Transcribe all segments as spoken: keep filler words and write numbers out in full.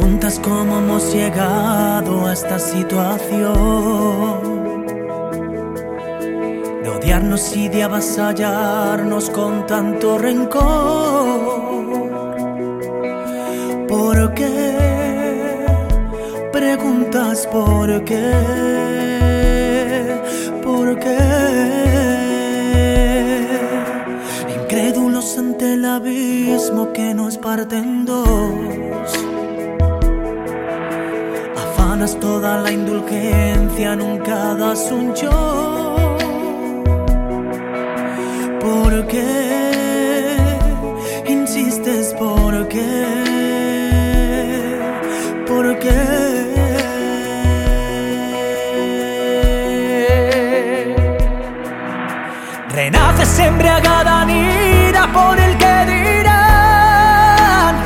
preguntas cómo hemos llegado a esta situación de odiarnos y de avasallarnos con tanto rencor. ¿Por qué? Preguntas por qué, por qué. Incrédulos ante el abismo que nos parte en dos. Afanas toda la indulgencia, nunca das un yo. ¿Por qué? Insistes, ¿por qué? ¿Por qué? Renaces embriagada en ira por el que dirán.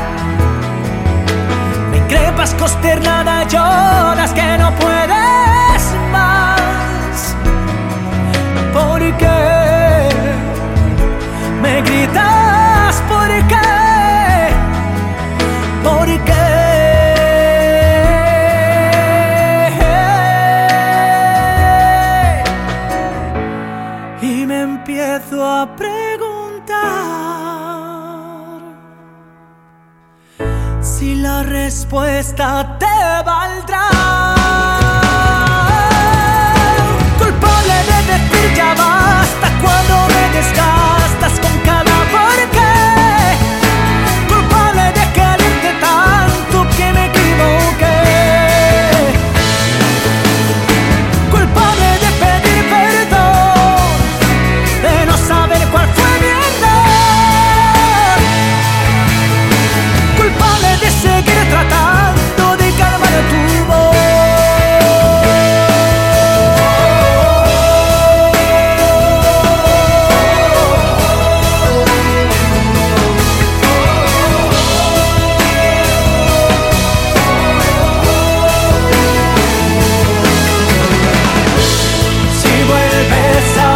Me increpas consternada, lloras que no puedes más. ¿Por qué? Me gritas, ¿por qué? ¿Por qué? Y me empiezo a preguntar si la respuesta te valdrá. Culpable de decir ya basta cuando me desgastas con cada por qué. Culpable de quererte tanto que me equivoqué. Culpable de pedir perdón, de no saber cuál fue mi error. Culpable de seguir tratando de calmar tu voz. Si vuelves a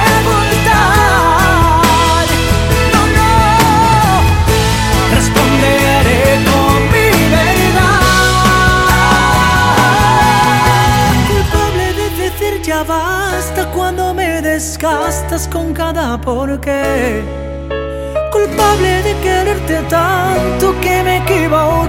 preguntar, no, no, responderé con mi verdad. Culpable de decir ya basta cuando me desgastas con cada porqué. Culpable de quererte tanto que me equivoqué.